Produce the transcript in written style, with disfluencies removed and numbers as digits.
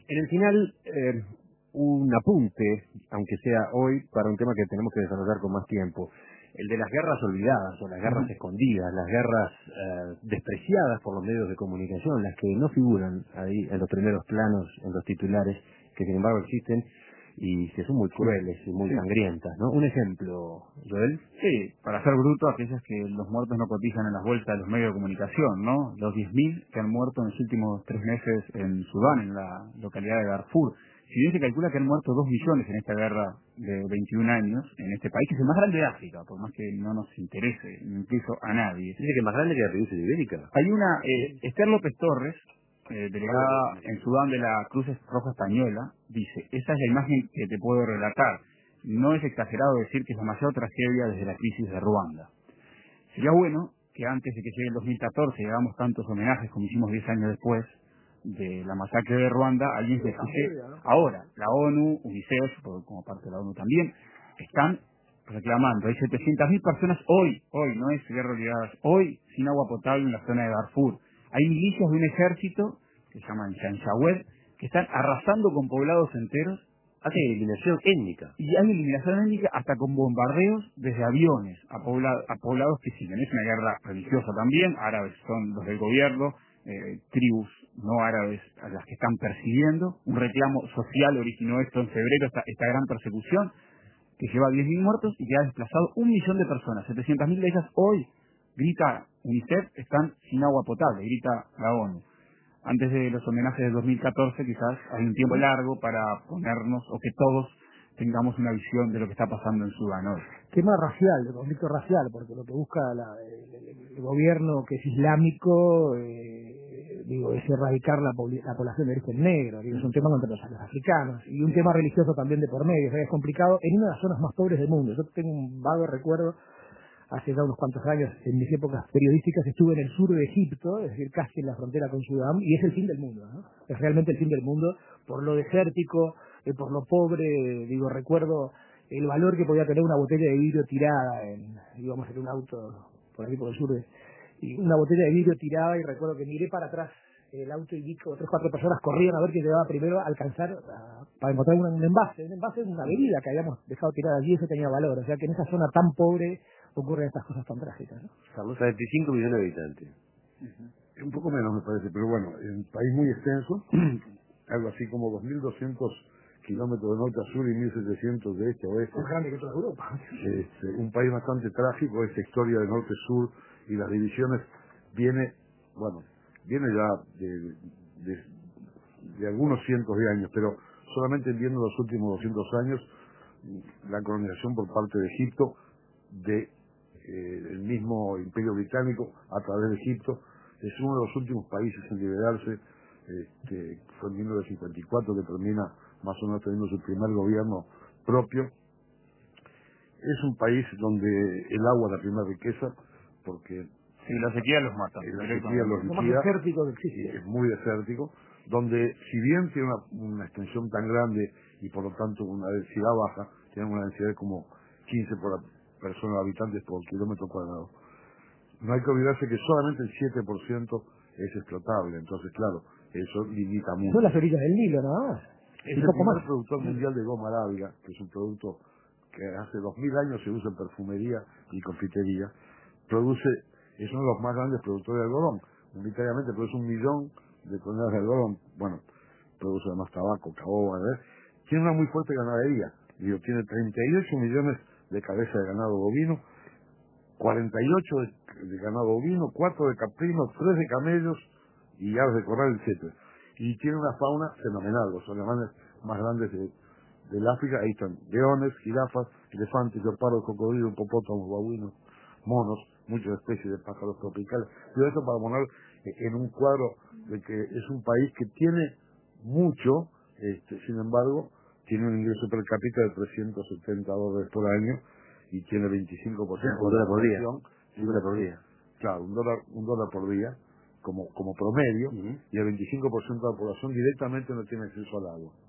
En el final, un apunte, aunque sea hoy, para un tema que tenemos que desarrollar con más tiempo. El de las guerras olvidadas o las guerras escondidas, las guerras despreciadas por los medios de comunicación, las que no figuran ahí en los primeros planos, en los titulares, que sin embargo existen y que son muy crueles y muy sangrientas, ¿no? Un ejemplo, Joel. Sí, para ser bruto, aquellas que los muertos no cotizan en las vueltas de los medios de comunicación, ¿no? Los 10.000 que han muerto en los últimos 3 meses en Sudán, en la localidad de Darfur. Si bien se calcula que han muerto 2 millones en esta guerra de 21 años, en este país, que es el más grande de África, por más que no nos interese, incluso a nadie. Dice que es más grande que la península ibérica. Hay una, Esther López Torres, delegada en Sudán de la Cruz Roja Española, dice, esa es la imagen que te puedo relatar. No es exagerado decir que es demasiado tragedia desde la crisis de Ruanda. Sería bueno que antes de que llegue el 2014 y hagamos tantos homenajes como hicimos 10 años después de la masacre de Ruanda, alguien se fije. Ahora, la ONU, UNICEF, como parte de la ONU también, están reclamando. Hay 700.000 personas hoy, no es guerra olvidadas, hoy sin agua potable en la zona de Darfur. Hay milicias de un ejército, que se llaman Janjaweed, que están arrasando con poblados enteros. Hace eliminación étnica. Y hay eliminación étnica hasta con bombardeos desde aviones a poblados que siguen. Es una guerra religiosa también, árabes son los del gobierno, tribus no árabes a las que están persiguiendo. Un reclamo social originó esto en febrero, esta gran persecución, que lleva 10.000 muertos y que ha desplazado 1 millón de personas. 700.000 de ellas hoy, grita UNICEF, están sin agua potable, grita la ONU. Antes de los homenajes de 2014 quizás hay un tiempo largo para ponernos, o que todos tengamos una visión de lo que está pasando en Sudán hoy. Tema racial, de conflicto racial, porque lo que busca el gobierno que es islámico, es erradicar la población de origen negro, es un tema contra los africanos, y un tema religioso también de por medio, es complicado en una de las zonas más pobres del mundo. Yo tengo un vago recuerdo. Hace ya unos cuantos años, en mis épocas periodísticas, estuve en el sur de Egipto, es decir, casi en la frontera con Sudán, y es el fin del mundo, ¿no? Es realmente el fin del mundo, por lo desértico, por lo pobre. Recuerdo el valor que podía tener una botella de vidrio tirada, íbamos en un auto por aquí por el sur, y una botella de vidrio tirada, y recuerdo que miré para atrás el auto y vi que 3 o 4 personas corrían a ver quién llegaba primero a alcanzar, para encontrar un envase de una bebida que habíamos dejado tirada allí. Eso tenía valor, o sea que en esa zona tan pobre ocurren estas cosas tan trágicas, ¿no? Carlos, 75 millones de habitantes. Un poco menos me parece, pero bueno, es un país muy extenso, algo así como 2.200 kilómetros de norte a sur y 1.700 de este a oeste. Más grande que toda Europa. Un país bastante trágico, esta historia de norte-sur y las divisiones viene ya de algunos cientos de años, pero solamente viendo los últimos 200 años, la colonización por parte de Egipto, el mismo Imperio Británico a través de Egipto, es uno de los últimos países en liberarse. Fue en 1954 que termina más o menos teniendo su primer gobierno propio. Es un país donde el agua es la primera riqueza, porque la sequía los mata. La sequía los lo más liquida, desértico que existe. es muy desértico, donde si bien tiene una extensión tan grande y por lo tanto una densidad baja, tiene una densidad de como 15 personas habitantes por kilómetro cuadrado. No hay que olvidarse que solamente el 7% es explotable, entonces claro, eso limita mucho. Son las orillas del Nilo, nada más. Es el primer productor mundial de goma arábiga, que es un producto que hace 2000 años se usa en perfumería y confitería. Es uno de los más grandes productores de algodón. Unitariamente produce 1 millón de toneladas de algodón. Bueno, produce además tabaco, caoba, ¿verdad? Tiene una muy fuerte ganadería. Tiene 38 millones de cabezas de ganado bovino, 48 de ganado bovino, 4 de caprinos, 3 de camellos y aves de corral, etcétera. Y tiene una fauna fenomenal. Los animales más grandes del África, ahí están leones, jirafas, elefantes, leopardos, cocodrilos, hipopótamos, babuinos, monos, muchas especies de pájaros tropicales. Todo eso para poner en un cuadro de que es un país que tiene mucho, sin embargo, tiene un ingreso per cápita de $370 por año y tiene 25% $1 por día. $1 por día. Claro, un dólar por día como promedio, y el 25% de la población directamente no tiene acceso al agua.